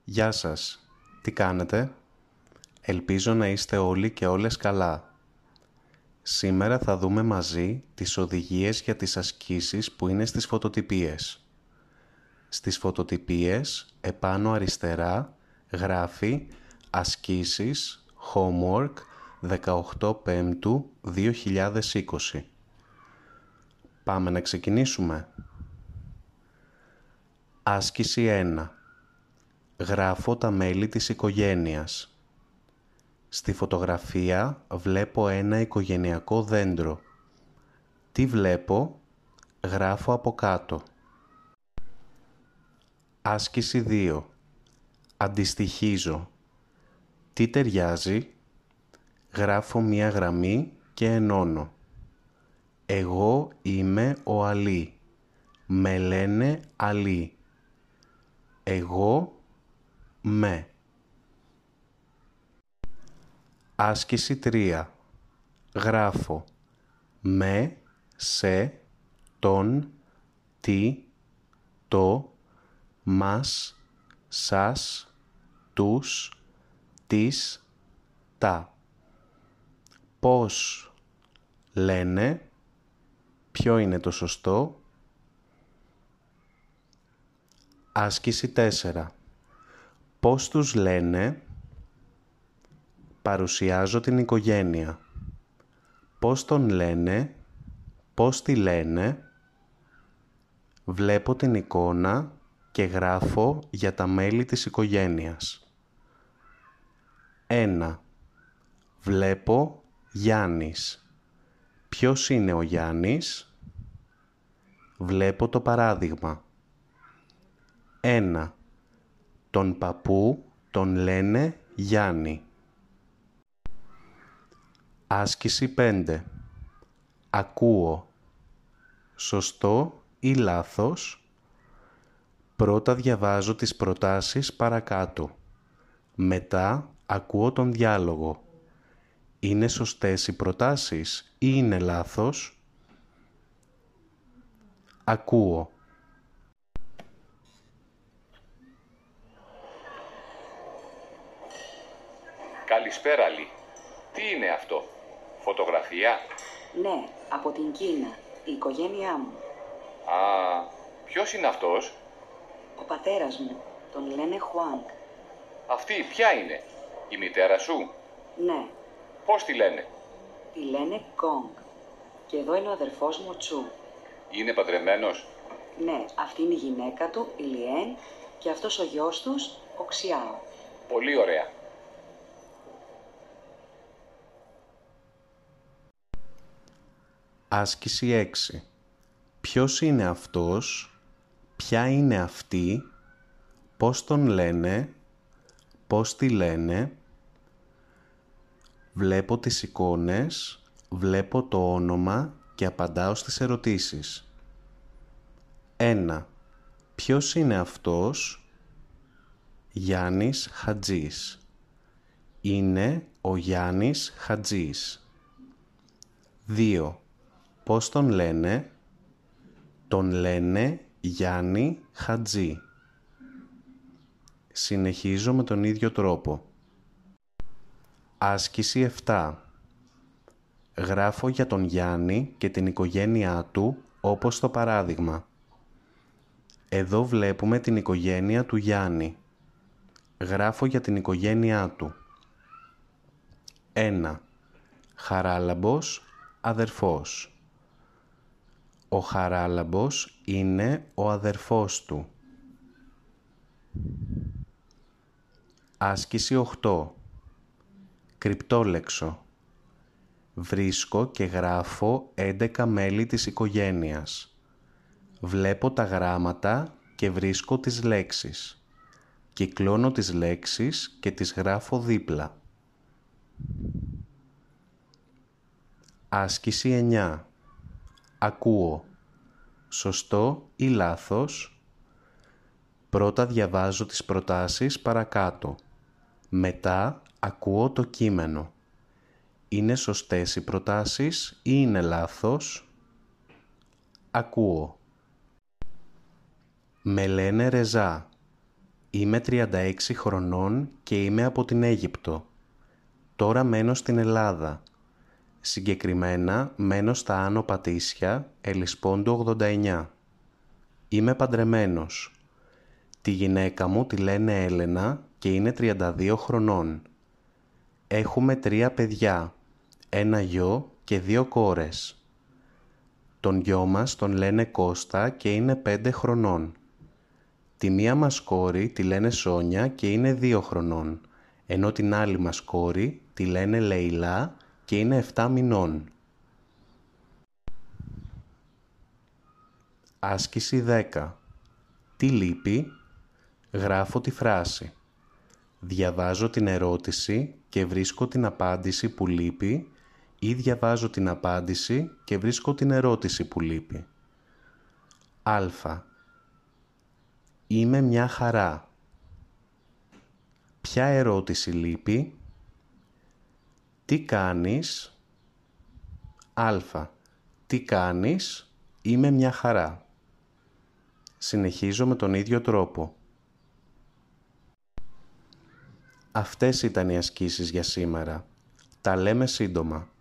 Γεια σας, τι κάνετε? Ελπίζω να είστε όλοι και όλες καλά. Σήμερα θα δούμε μαζί τις οδηγίες για τις ασκήσεις που είναι στις φωτοτυπίες. Στις φωτοτυπίες, επάνω αριστερά, γράφει «Ασκήσεις, homework, 18 Πέμπτου 2020». Πάμε να ξεκινήσουμε. Άσκηση 1. Γράφω τα μέλη της οικογένειας. Στη φωτογραφία βλέπω ένα οικογενειακό δέντρο. Τι βλέπω? Γράφω από κάτω. Άσκηση 2. Αντιστοιχίζω. Τι ταιριάζει? Γράφω μία γραμμή και ενώνω. Εγώ είμαι ο Αλή. Με λένε Αλή. Εγώ με. Άσκηση 3. Γράφω με, σε, τον, τι, το, μας, σας, τους, τις, τα. Πώς λένε? Ποιο είναι το σωστό? Άσκηση 4. Πώς τους λένε? Παρουσιάζω την οικογένεια. Πώς τον λένε? Πώς τη λένε? Βλέπω την εικόνα και γράφω για τα μέλη της οικογένειας. 1. Βλέπω Γιάννης. Ποιος είναι ο Γιάννης? Βλέπω το παράδειγμα. 1. Τον παππού τον λένε Γιάννη. Άσκηση 5. Ακούω. Σωστό ή λάθος? Πρώτα διαβάζω τις προτάσεις παρακάτω. Μετά ακούω τον διάλογο. Είναι σωστές οι προτάσεις ή είναι λάθος? Ακούω. Καλησπέρα, Λί. Τι είναι αυτό? Φωτογραφία? Ναι, από την Κίνα, η οικογένειά μου. Α, ποιος είναι αυτός? Ο πατέρας μου, τον λένε Χουάνγκ. Αυτή ποια είναι? Η μητέρα σου? Ναι, Πώς τη λένε? τη λένε Γκόγκ. Και εδώ είναι ο αδερφός μου Τσου. Είναι παντρεμένος? Ναι, αυτή είναι η γυναίκα του, η Λιέν, και αυτός ο γιος τους, ο Ξιάο. Πολύ ωραία. Άσκηση 6. Ποιος είναι αυτός? Ποια είναι αυτή? Πώς τον λένε? Πώς τη λένε? Βλέπω τις εικόνες, βλέπω το όνομα και απαντάω στις ερωτήσεις. 1. Ποιος είναι αυτός? Γιάννης Χατζής. Είναι ο Γιάννης Χατζής. 2. Πώς τον λένε? Τον λένε Γιάννη Χατζή. Συνεχίζω με τον ίδιο τρόπο. Άσκηση 7. Γράφω για τον Γιάννη και την οικογένειά του όπως στο παράδειγμα. Εδώ βλέπουμε την οικογένεια του Γιάννη. Γράφω για την οικογένειά του. 1. Χαράλαμπος, αδερφός. Ο Χαράλαμπος είναι ο αδερφός του. Άσκηση 8. Κρυπτόλεξο. Βρίσκω και γράφω 11 μέλη της οικογένειας. Βλέπω τα γράμματα και βρίσκω τις λέξεις. Κυκλώνω τις λέξεις και τις γράφω δίπλα. Άσκηση 9. Ακούω. Σωστό ή λάθος? Πρώτα διαβάζω τις προτάσεις παρακάτω. Μετά ακούω το κείμενο. Είναι σωστές οι προτάσεις ή είναι λάθος? Ακούω. Με λένε Ρεζά. Είμαι 36 χρονών και είμαι από την Αίγυπτο. Τώρα μένω στην Ελλάδα. Συγκεκριμένα μένω στα Άνω Πατήσια, Ελισπόντου 89. Είμαι παντρεμένος. Τη γυναίκα μου τη λένε Έλενα και είναι 32 χρονών. Έχουμε 3 παιδιά, ένα γιο και 2 κόρες. Τον γιο μας τον λένε Κώστα και είναι 5 χρονών. Τη μία μας κόρη τη λένε Σόνια και είναι 2 χρονών, ενώ την άλλη μας κόρη τη λένε Λεϊλά και είναι 7 μηνών. Άσκηση 10. Τι λείπει? Γράφω τη φράση. Διαβάζω την ερώτηση και βρίσκω την απάντηση που λείπει ή διαβάζω την απάντηση και βρίσκω την ερώτηση που λείπει. Α. Είμαι μια χαρά. Ποια ερώτηση λείπει? Τι κάνεις? Α. Τι κάνεις? Είμαι μια χαρά. Συνεχίζω με τον ίδιο τρόπο. Αυτές ήταν οι ασκήσεις για σήμερα. Τα λέμε σύντομα.